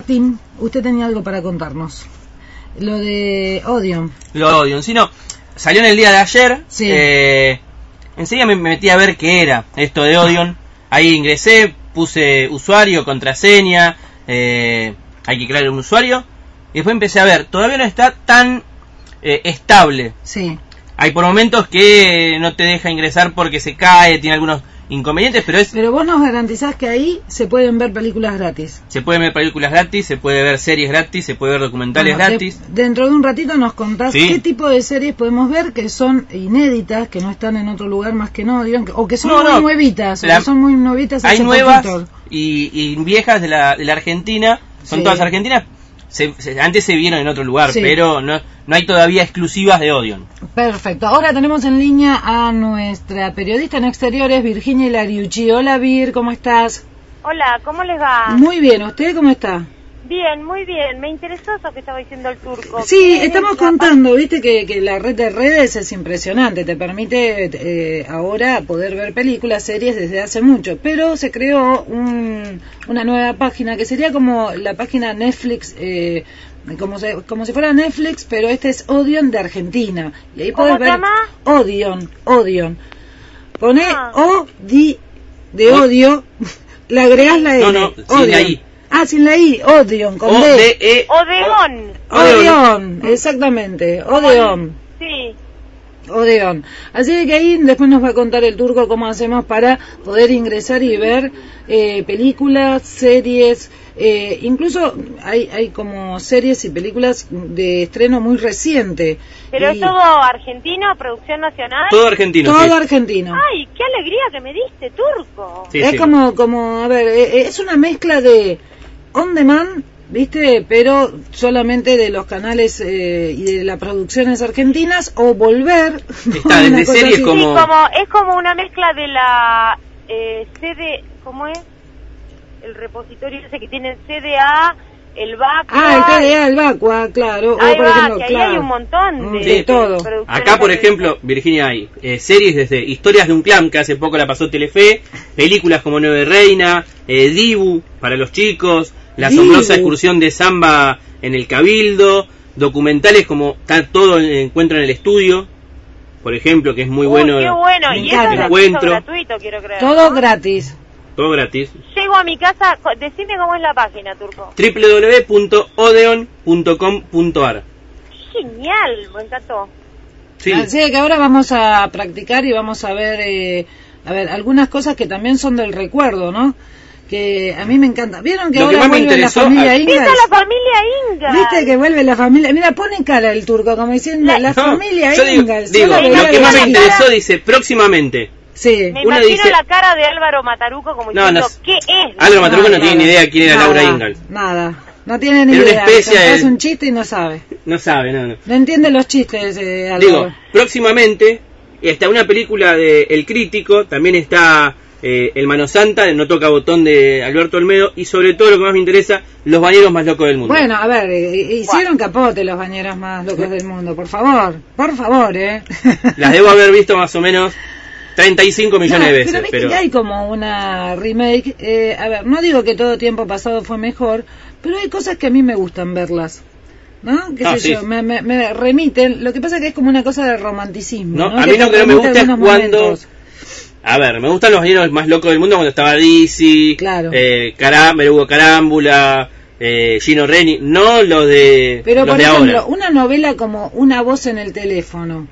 Tim, usted tenía algo para contarnos. Lo de Odeon. Lo de Odeon, sí, no. Salió en el día de ayer. Sí. Enseguida me metí a ver qué era esto de Odeon. Ahí ingresé, puse usuario, contraseña, hay que crear un usuario. Y después empecé a ver, todavía no está tan estable. Sí. Hay por momentos que no te deja ingresar porque se cae, tiene algunos inconvenientes, pero vos nos garantizás que ahí se pueden ver películas gratis. Se pueden ver películas gratis, se puede ver series gratis, se puede ver documentales gratis. Dentro de un ratito nos contás sí. qué tipo de series podemos ver que son inéditas, que no están en otro lugar más que no, digan, o que son muy nuevitas, hay nuevas y viejas de la Argentina, son todas argentinas. Antes se vieron en otro lugar, pero no hay todavía exclusivas de Odeon. Perfecto. Ahora tenemos en línea a nuestra periodista en exteriores, Virginia Ilariucci. Hola, Vir, ¿cómo estás? Hola, ¿cómo les va? Muy bien, ¿usted cómo está? Bien, muy bien. Me interesó eso que estaba diciendo el turco. Sí, estamos contando, viste que la red de redes es impresionante, te permite ahora poder ver películas, series desde hace mucho, pero se creó una nueva página que sería como la página Netflix, como si fuera Netflix, pero este es Odeon de Argentina. Y ahí podés ver Odeon. Pone de odio, le agregás la L. No, sin la I. Sin la I, Odeon, con D. Odeon, exactamente, Odeon. Sí. Odeon. Así que ahí después nos va a contar el turco cómo hacemos para poder ingresar y ver películas, series, incluso hay como series y películas de estreno muy reciente. ¿Pero es todo argentino, producción nacional? Todo argentino. Todo argentino. Ay, qué alegría que me diste, turco. Sí, es como, a ver, es una mezcla de on demand, ¿viste? Pero solamente de los canales y de las producciones argentinas, o volver. Está desde series como... Sí, es como una mezcla de la CD, ¿cómo es? El repositorio ese que tiene CDA, el Vacua. El CDA, el Vacua, claro. Ahí ahí hay un montón de todo. Acá, por ejemplo, Virginia, hay series desde Historias de un Clan, que hace poco la pasó Telefe, películas como Nueve Reina, Dibu, para los chicos, La asombrosa excursión de Samba en el Cabildo, documentales como Está todo el encuentro en el estudio, por ejemplo, que es muy bueno. Qué bueno, y eso es encuentro gratuito, quiero creer. Todo gratis. Todo gratis. Llego a mi casa, decime cómo es la página, turco. www.odeon.com.ar. Genial, me encantó. Sí. Así que ahora vamos a practicar y vamos a ver algunas cosas que también son del recuerdo, ¿no? Que a mí me encanta. ¿Vieron que ahora vuelve la familia Ingalls? ¿Viste la familia Ingalls? ¿Viste que vuelve la familia? Mira, pone cara el turco, como diciendo la familia Ingalls. Digo, lo que más me interesó dice próximamente. Sí. Me imagino la cara de Álvaro Mataruco como diciendo, ¿qué es? Álvaro Mataruco no tiene ni idea quién era Laura Ingalls. Nada, no tiene ni idea. Hace un chiste y no sabe. No sabe, no. No entiende los chistes, Álvaro. Digo, próximamente está una película de El Crítico, también está El Mano Santa, el No Toca Botón de Alberto Olmedo, y sobre todo lo que más me interesa, Los Bañeros Más Locos del Mundo. Bueno, a ver, hicieron capote Los Bañeros Más Locos del Mundo, por favor, Las debo haber visto más o menos 35 millones de veces. Pero que hay como una remake, a ver, no digo que Todo Tiempo Pasado fue mejor, pero hay cosas que a mí me gustan verlas, ¿no? ¿Qué sé yo? Me remiten, lo que pasa que es como una cosa de romanticismo, ¿no? A mí lo que no me gusta es cuando... A ver, me gustan Los Bañeros Más Locos del Mundo cuando estaba Dizzy, claro. Hugo Carámbula, Gino Reni, no los de pero los por de ejemplo, ahora. Una novela como Una voz en el teléfono.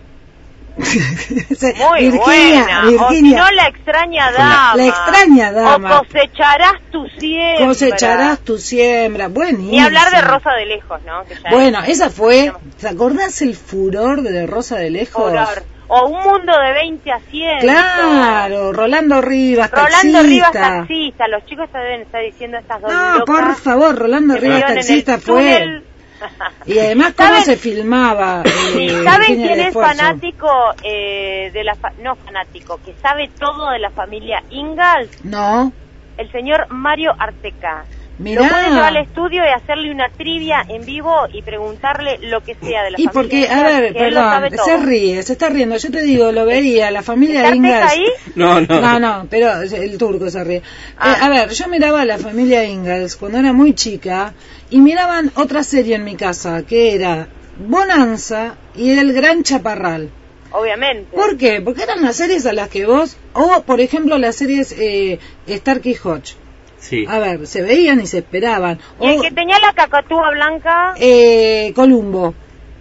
Muy Virginia, o si no, La extraña dama. La extraña dama. O Cosecharás tu siembra. Buenísimo. Ni hablar de Rosa de Lejos, ¿no? Que bueno, esa fue... ¿Te acordás el furor de Rosa de Lejos? Furor. O Un mundo de 20 asientos. Claro, Rolando Rivas, taxista. Los chicos deben estar diciendo estas dos locas. No, por favor, Rolando Rivas, taxista fue... Y además, ¿cómo se filmaba? ¿Saben quién es fanático no fanático, que sabe todo de la familia Ingalls? No. El señor Mario Arteca. Mirá. Lo puedes llevar al estudio y hacerle una trivia en vivo y preguntarle lo que sea de la Y familia porque, Ingalls, a ver, que él lo sabe perdón, todo. se está riendo. Yo te digo, lo veía, la familia ¿Está Ingalls. Arteca ahí? No. Pero el turco se ríe. Ah. A ver, yo miraba a la familia Ingalls cuando era muy chica y miraban otra serie en mi casa que era Bonanza y El Gran Chaparral. Obviamente. ¿Por qué? Porque eran las series a las que vos, o por ejemplo las series Starkey Hodge. Sí. A ver, se veían y se esperaban. ¿Y el que tenía la cacatúa blanca? Columbo.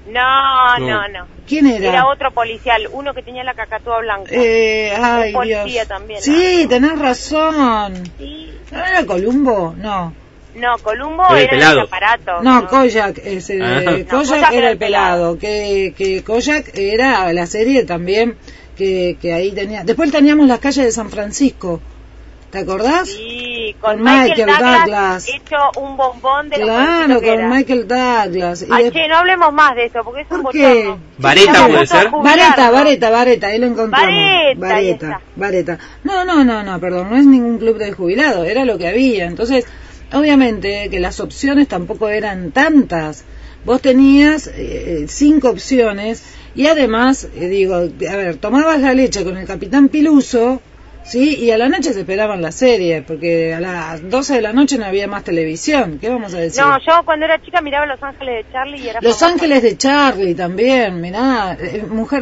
No. ¿Quién era? Era otro policial, uno que tenía la cacatúa blanca. Ay, Un policía Dios. también. Sí, tenés razón. Sí. ¿No era Columbo? No. No, Columbo Era el era pelado. el aparato. No, Kojak, ese, Ah. Kojak era el pelado, que Kojak era la serie también que ahí tenía. Después teníamos Las calles de San Francisco, ¿te acordás? Sí, con Con Michael Michael Douglas, Douglas. hecho un bombón de lo Claro, jovencito que con era. Michael Douglas. Y Ay, che, no hablemos más de eso, porque es un ¿Por qué? bochorno. Vareta Estamos puede a punto de ser. jubilarnos. Vareta, ahí lo encontramos. Vareta, ahí está. Vareta. No, perdón, no es ningún club de jubilados, era lo que había. Entonces, obviamente que las opciones tampoco eran tantas. Vos tenías 5 opciones y además, a ver, tomabas la leche con el Capitán Piluso, ¿sí? Y a la noche se esperaban la serie, porque a las 12 de la noche no había más televisión. ¿Qué vamos a decir? No, yo cuando era chica miraba Los Ángeles de Charlie y era Los famosa. Ángeles de Charlie también, mirá, mujer,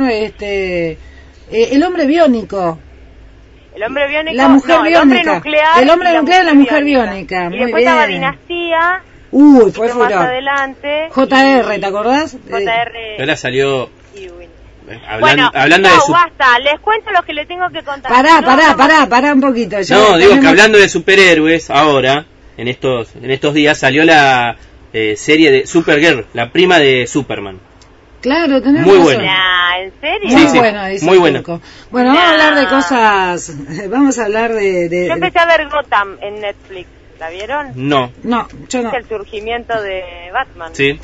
el hombre biónico. El hombre biónico, La mujer no, biónica. el hombre nuclear, El hombre y nuclear y la mujer biónica. Y Muy después bien. estaba Dinastía, Uy, y fue más furor. adelante. JR, ¿te acordás? JR. Ahora salió Ewing. hablando no, de su... basta, les cuento lo que le tengo que contar. Pará un poquito. Ya No, digo que tenemos- hablando de superhéroes, ahora, en estos días, salió la serie de Supergirl, la prima de Superman. Claro, tenés Muy razón. buena. Nah, ¿en serio? Muy Sí, bueno, dice muy el bueno. turco. Bueno, vamos a Nah. hablar de cosas. Vamos a hablar de Yo empecé a ver Gotham en Netflix, ¿la vieron? No, No, yo no. Es el surgimiento de Batman. sí.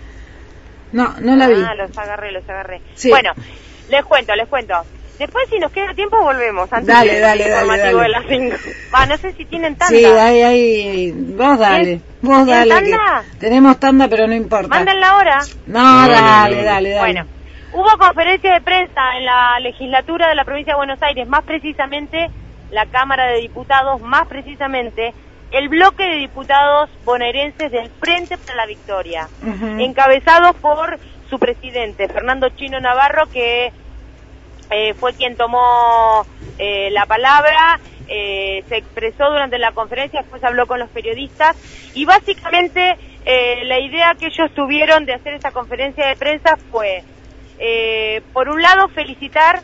No la vi. Ah, los agarré. Sí. Bueno, les cuento. Después, si nos queda tiempo, volvemos. Antes Dale, del dale, informativo dale. de las 5. No sé si tienen tanta. Sí, ahí. Vos dale. Vos ¿Tienen dale. tanda? Que tenemos tanda, pero no importa. Mándenla ahora. No, No, dale, no. dale. Bueno, hubo conferencia de prensa en la legislatura de la provincia de Buenos Aires, más precisamente la Cámara de Diputados, más precisamente el bloque de diputados bonaerenses del Frente para la Victoria, Ujú. encabezados por su presidente, Fernando Chino Navarro, que fue quien tomó la palabra, se expresó durante la conferencia, después habló con los periodistas, y básicamente la idea que ellos tuvieron de hacer esta conferencia de prensa fue, por un lado, felicitar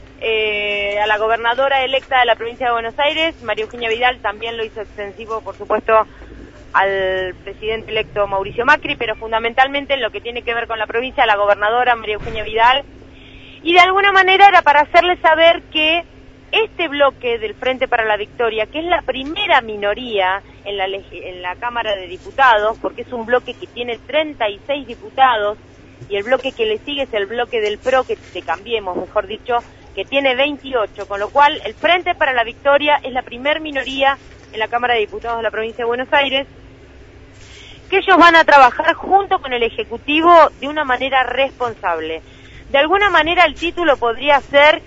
a la gobernadora electa de la provincia de Buenos Aires, María Eugenia Vidal, también lo hizo extensivo, por supuesto, al presidente electo Mauricio Macri, pero fundamentalmente en lo que tiene que ver con la provincia, la gobernadora María Eugenia Vidal, y de alguna manera era para hacerles saber que este bloque del Frente para la Victoria, que es la primera minoría en la Cámara de Diputados, porque es un bloque que tiene 36 diputados, y el bloque que le sigue es el bloque del PRO, que de Cambiemos, mejor dicho, que tiene 28, con lo cual el Frente para la Victoria es la primer minoría en la Cámara de Diputados de la provincia de Buenos Aires, que ellos van a trabajar junto con el Ejecutivo de una manera responsable. De alguna manera el título podría ser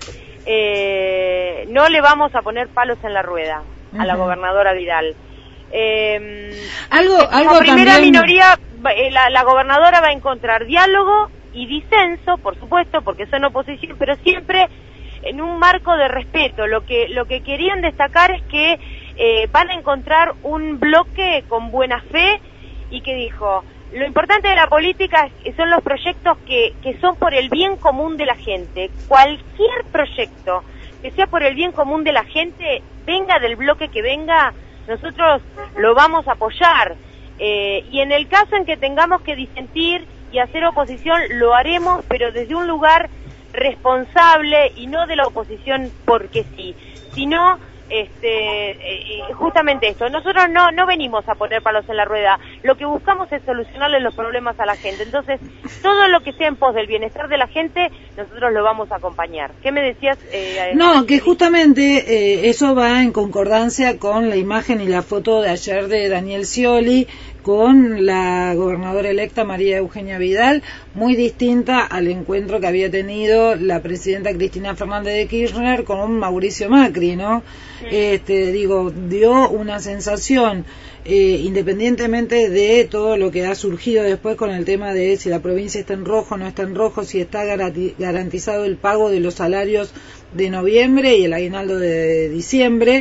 no le vamos a poner palos en la rueda a la gobernadora Vidal. Como primera también... minoría, la gobernadora va a encontrar diálogo y disenso, por supuesto, porque son oposición, pero siempre en un marco de respeto. Lo que querían destacar es que van a encontrar un bloque con buena fe y que dijo, lo importante de la política son los proyectos que son por el bien común de la gente. Cualquier proyecto que sea por el bien común de la gente, venga del bloque que venga, nosotros lo vamos a apoyar. Y en el caso en que tengamos que disentir y hacer oposición, lo haremos, pero desde un lugar responsable y no de la oposición porque sí, sino justamente esto, nosotros no venimos a poner palos en la rueda, lo que buscamos es solucionarle los problemas a la gente, entonces todo lo que sea en pos del bienestar de la gente, nosotros lo vamos a acompañar. ¿Qué me decías? No, que justamente eso va en concordancia con la imagen y la foto de ayer de Daniel Scioli con la gobernadora electa María Eugenia Vidal, muy distinta al encuentro que había tenido la presidenta Cristina Fernández de Kirchner con Mauricio Macri, ¿no? Dio una sensación, independientemente de todo lo que ha surgido después con el tema de si la provincia está en rojo, no está en rojo, si está garantizado el pago de los salarios de noviembre y el aguinaldo de diciembre.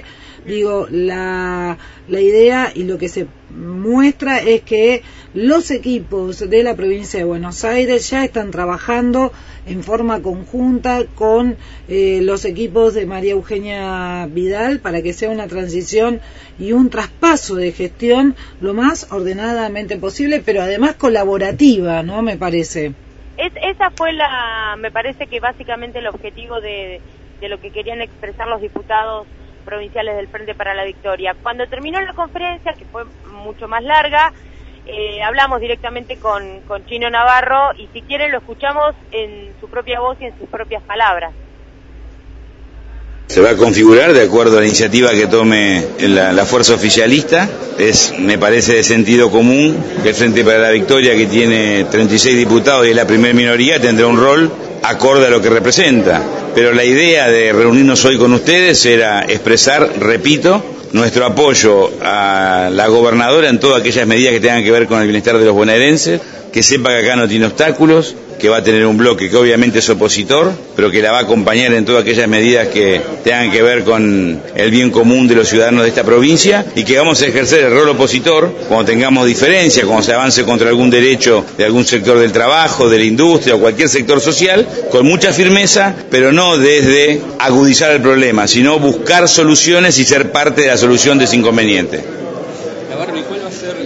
La idea y lo que se muestra es que los equipos de la provincia de Buenos Aires ya están trabajando en forma conjunta con los equipos de María Eugenia Vidal para que sea una transición y un traspaso de gestión lo más ordenadamente posible, pero además colaborativa, ¿no? Me parece. Esa fue me parece que básicamente el objetivo de lo que querían expresar los diputados provinciales del Frente para la Victoria. Cuando terminó la conferencia, que fue mucho más larga, hablamos directamente con Chino Navarro y si quieren lo escuchamos en su propia voz y en sus propias palabras. Se va a configurar de acuerdo a la iniciativa que tome la fuerza oficialista. Me parece de sentido común que el Frente para la Victoria, que tiene 36 diputados y es la primer minoría, tendrá un rol acorde a lo que representa. Pero la idea de reunirnos hoy con ustedes era expresar, repito, nuestro apoyo a la gobernadora en todas aquellas medidas que tengan que ver con el bienestar de los bonaerenses, que sepa que acá no tiene obstáculos, que va a tener un bloque que obviamente es opositor, pero que la va a acompañar en todas aquellas medidas que tengan que ver con el bien común de los ciudadanos de esta provincia, y que vamos a ejercer el rol opositor cuando tengamos diferencias, cuando se avance contra algún derecho de algún sector del trabajo, de la industria o cualquier sector social, con mucha firmeza, pero no desde agudizar el problema, sino buscar soluciones y ser parte de la solución de ese inconveniente. Navarro, ¿y cuál va a ser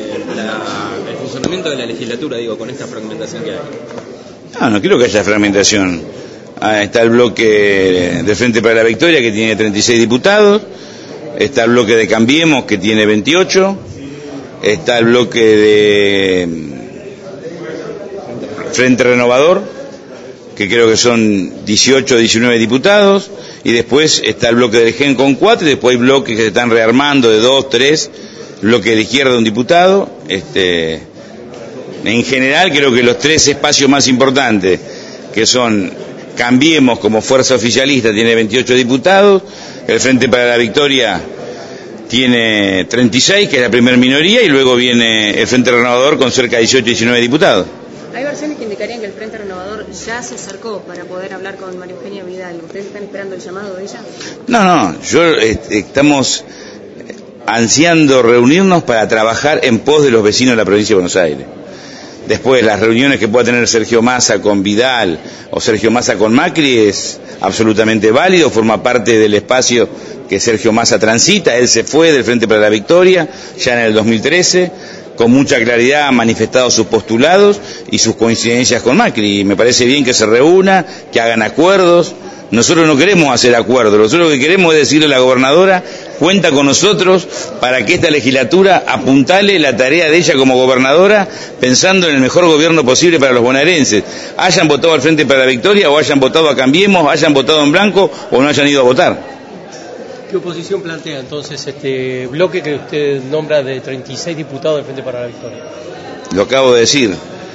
el funcionamiento de la legislatura, con esta fragmentación que hay? No creo que haya fragmentación. Está el bloque del Frente para la Victoria, que tiene 36 diputados, está el bloque de Cambiemos, que tiene 28, está el bloque de Frente Renovador, que creo que son 18 o 19 diputados, y después está el bloque del GEN con 4, y después hay bloques que se están rearmando de 2, 3, bloque de la izquierda de un diputado. En general creo que los tres espacios más importantes, que son Cambiemos como fuerza oficialista, tiene 28 diputados, el Frente para la Victoria tiene 36, que es la primera minoría, y luego viene el Frente Renovador con cerca de 18 o 19 diputados. Hay versiones que indicarían que el Frente Renovador ya se acercó para poder hablar con María Eugenia Vidal. ¿Ustedes están esperando el llamado de ella? No, estamos ansiando reunirnos para trabajar en pos de los vecinos de la provincia de Buenos Aires. Después, las reuniones que pueda tener Sergio Massa con Vidal o Sergio Massa con Macri es absolutamente válido, forma parte del espacio que Sergio Massa transita. Él se fue del Frente para la Victoria ya en el 2013, con mucha claridad ha manifestado sus postulados y sus coincidencias con Macri, y me parece bien que se reúna, que hagan acuerdos. Nosotros no queremos hacer acuerdos, nosotros lo que queremos es decirle a la gobernadora: cuenta con nosotros para que esta legislatura apuntale la tarea de ella como gobernadora, pensando en el mejor gobierno posible para los bonaerenses. Hayan votado al Frente para la Victoria, o hayan votado a Cambiemos, hayan votado en blanco, o no hayan ido a votar. ¿Qué oposición plantea entonces este bloque que usted nombra de 36 diputados del Frente para la Victoria? Lo acabo de decir.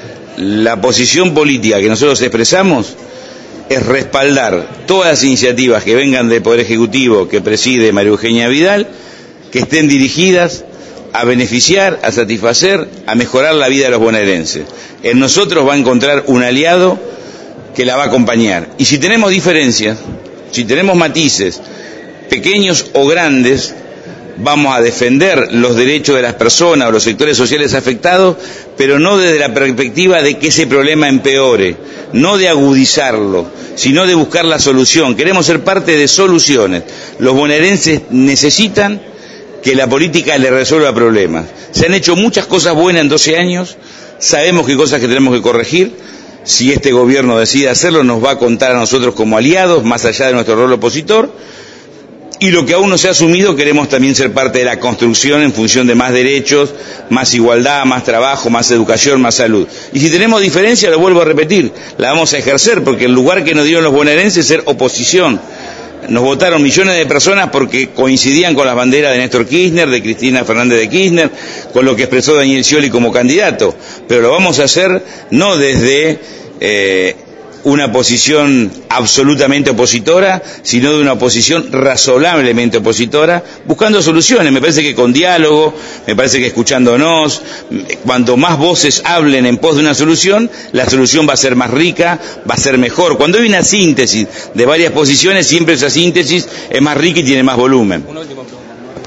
La posición política que nosotros expresamos es respaldar todas las iniciativas que vengan del Poder Ejecutivo que preside María Eugenia Vidal, que estén dirigidas a beneficiar, a satisfacer, a mejorar la vida de los bonaerenses. En nosotros va a encontrar un aliado que la va a acompañar. Y si tenemos diferencias, si tenemos matices, pequeños o grandes, vamos a defender los derechos de las personas o los sectores sociales afectados, pero no desde la perspectiva de que ese problema empeore, no de agudizarlo, sino de buscar la solución. Queremos ser parte de soluciones. Los bonaerenses necesitan que la política les resuelva problemas. Se han hecho muchas cosas buenas en 12 años, sabemos que hay cosas que tenemos que corregir. Si este gobierno decide hacerlo, nos va a contar a nosotros como aliados, más allá de nuestro rol opositor. y lo que aún no se ha asumido, queremos también ser parte de la construcción en función de más derechos, más igualdad, más trabajo, más educación, más salud. Y si tenemos diferencia, lo vuelvo a repetir, la vamos a ejercer, porque el lugar que nos dieron los bonaerenses es ser oposición. Nos votaron millones de personas porque coincidían con las banderas de Néstor Kirchner, de Cristina Fernández de Kirchner, con lo que expresó Daniel Scioli como candidato. Pero lo vamos a hacer no desde una posición absolutamente opositora, sino de una oposición razonablemente opositora, buscando soluciones. Me parece que con diálogo, me parece que escuchándonos, cuanto más voces hablen en pos de una solución, la solución va a ser más rica, va a ser mejor. Cuando hay una síntesis de varias posiciones, siempre esa síntesis es más rica y tiene más volumen. Una última pregunta.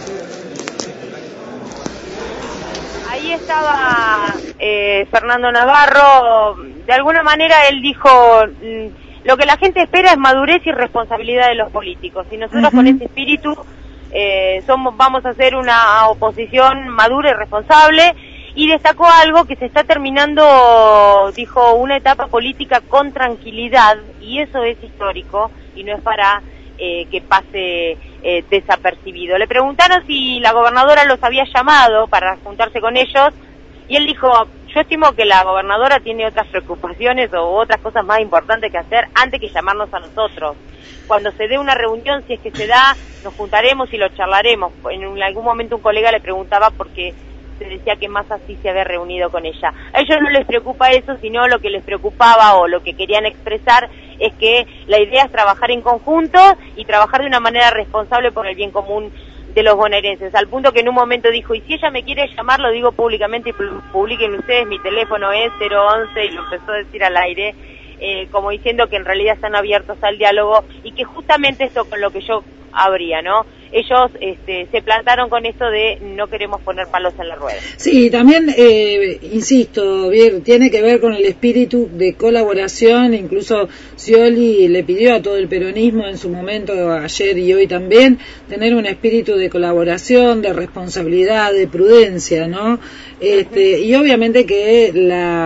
Ahí estaba Fernando Navarro. De alguna manera él dijo, lo que la gente espera es madurez y responsabilidad de los políticos, y nosotros con ese espíritu vamos a hacer una oposición madura y responsable, y destacó algo que se está terminando, dijo, una etapa política con tranquilidad, y eso es histórico y no es para que pase desapercibido. Le preguntaron si la gobernadora los había llamado para juntarse con ellos, y él dijo, yo estimo que la gobernadora tiene otras preocupaciones o otras cosas más importantes que hacer antes que llamarnos a nosotros. Cuando se dé una reunión, si es que se da, nos juntaremos y lo charlaremos. En algún momento un colega le preguntaba por qué se decía que Massa sí se había reunido con ella. A ellos no les preocupa eso, sino lo que les preocupaba o lo que querían expresar es que la idea es trabajar en conjunto y trabajar de una manera responsable por el bien común de los bonaerenses, al punto que en un momento dijo, y si ella me quiere llamar, lo digo públicamente y publiquen ustedes, mi teléfono es 011, y lo empezó a decir al aire, como diciendo que en realidad están abiertos al diálogo, y que justamente esto con lo que yo abría, ¿no? Ellos se plantaron con esto de no queremos poner palos en la rueda. Sí, también, insisto, bien, tiene que ver con el espíritu de colaboración. Incluso Scioli le pidió a todo el peronismo en su momento, ayer y hoy también, tener un espíritu de colaboración, de responsabilidad, de prudencia, ¿no? Y obviamente que la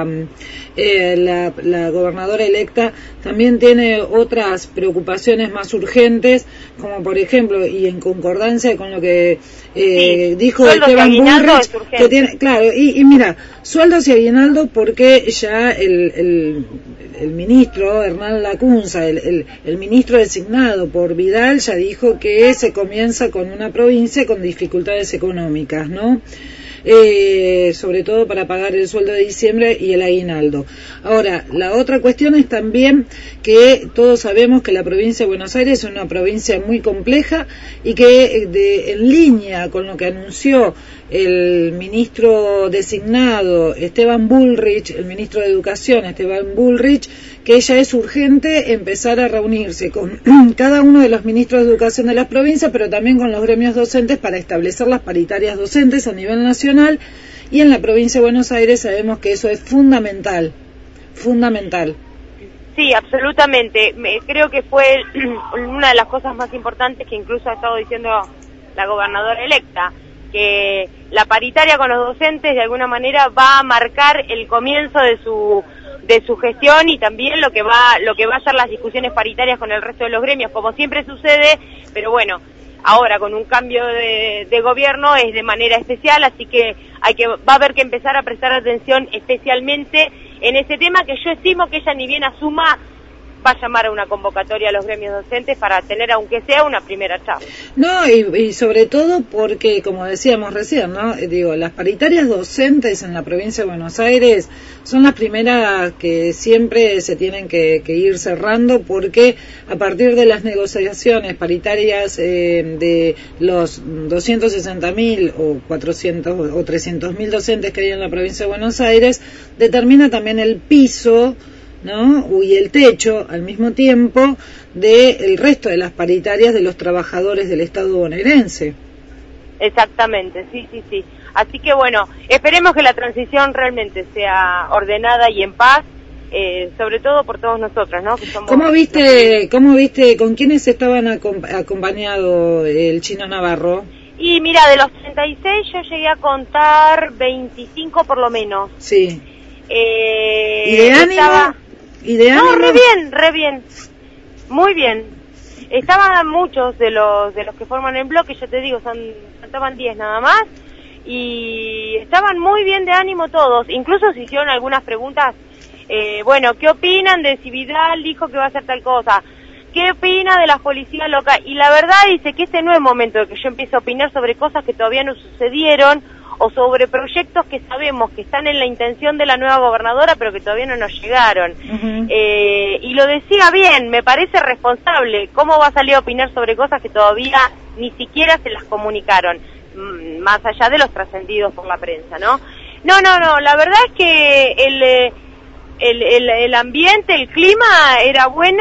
gobernadora electa también tiene otras preocupaciones más urgentes, como por ejemplo, y en concordancia con lo que dijo Esteban Bullrich, que tiene, claro, y mira, sueldos y aguinaldo, porque ya el ministro Hernán Lacunza, el ministro designado por Vidal, ya dijo que se comienza con una provincia con dificultades económicas, ¿no? Sobre todo para pagar el sueldo de diciembre y el aguinaldo. Ahora, la otra cuestión es también que todos sabemos que la provincia de Buenos Aires es una provincia muy compleja y que en línea con lo que anunció el ministro designado Esteban Bullrich, el ministro de Educación Esteban Bullrich, que ya es urgente empezar a reunirse con cada uno de los ministros de Educación de las provincias, pero también con los gremios docentes para establecer las paritarias docentes a nivel nacional, y en la provincia de Buenos Aires sabemos que eso es fundamental. Sí, absolutamente. Creo que fue una de las cosas más importantes que incluso ha estado diciendo la gobernadora electa, que la paritaria con los docentes de alguna manera va a marcar el comienzo de su gestión, y también lo que va a ser las discusiones paritarias con el resto de los gremios, como siempre sucede, pero ahora con un cambio de gobierno es de manera especial, así que va a haber que empezar a prestar atención especialmente en ese tema, que yo estimo que ella ni bien asuma va a llamar a una convocatoria a los gremios docentes para tener, aunque sea, una primera charla. No, y sobre todo porque, como decíamos recién, ¿no? Las paritarias docentes en la provincia de Buenos Aires son las primeras que siempre se tienen que ir cerrando, porque a partir de las negociaciones paritarias de los 260.000 o 400 o 300.000 docentes que hay en la provincia de Buenos Aires, determina también el piso, ¿no? Y el techo al mismo tiempo del resto de las paritarias de los trabajadores del Estado bonaerense. Exactamente, sí. Así que esperemos que la transición realmente sea ordenada y en paz, sobre todo por todos nosotros, ¿no? Que somos ¿Cómo viste con quiénes estaban acompañado el Chino Navarro? Y mira, de los 36 yo llegué a contar 25 por lo menos. Sí. ¿Y de ánimo? No, re bien, muy bien. estaban muchos de los que forman el bloque, yo te digo, estaban 10 nada más, y estaban muy bien de ánimo todos, incluso se hicieron algunas preguntas, bueno, ¿qué opinan de si Vidal dijo que va a hacer tal cosa? ¿Qué opina de las policías locales? Y la verdad dice que este no es momento de que yo empiece a opinar sobre cosas que todavía no sucedieron, o sobre proyectos que sabemos que están en la intención de la nueva gobernadora, pero que todavía no nos llegaron. Y lo decía bien, me parece responsable. ¿Cómo va a salir a opinar sobre cosas que todavía ni siquiera se las comunicaron? Más allá de los trascendidos por la prensa, ¿no? No, la verdad es que el ambiente, el clima era bueno,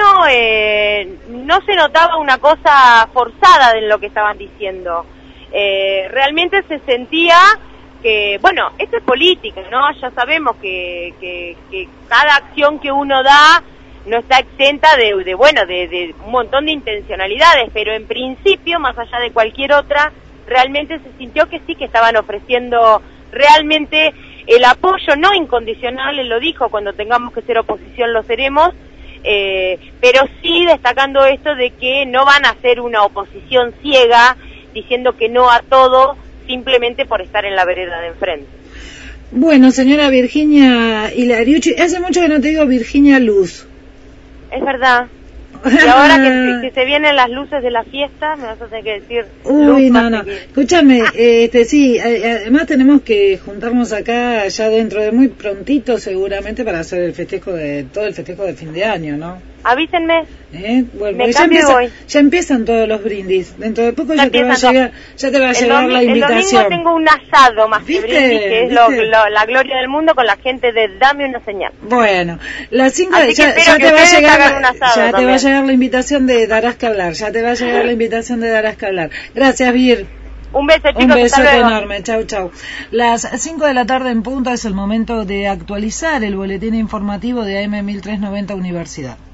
no se notaba una cosa forzada en lo que estaban diciendo. Realmente se sentía que, bueno, esto es política, ¿no? Ya sabemos que cada acción que uno da no está exenta de un montón de intencionalidades, pero en principio, más allá de cualquier otra, realmente se sintió que sí, que estaban ofreciendo realmente el apoyo no incondicional, él lo dijo, cuando tengamos que ser oposición lo seremos, pero sí destacando esto de que no van a ser una oposición ciega, diciendo que no a todo, simplemente por estar en la vereda de enfrente. Bueno, señora Virginia Hilariucci, hace mucho que no te digo Virginia Luz. Es verdad. Y ahora que se vienen las luces de la fiesta, me vas a tener que decir... Uy, no. Escúchame, sí, además tenemos que juntarnos acá ya dentro de muy prontito, seguramente, para hacer el festejo todo el festejo de fin de año, ¿no? Avísenme. Bueno, me cambio hoy. Ya empiezan todos los brindis. Dentro de poco ya te va a llegar la invitación. El domingo tengo un asado más que brindis, que es la gloria del mundo, con la gente de Dame una señal. Bueno, las 5 ya te va a llegar la invitación de Darás que hablar. Ya te va a llegar la invitación de Darás que hablar. Gracias, Vir. Un beso, chicos. Un beso enorme. Chau. Las 5 de la tarde en punto es el momento de actualizar el boletín informativo de AM 1390 Universidad.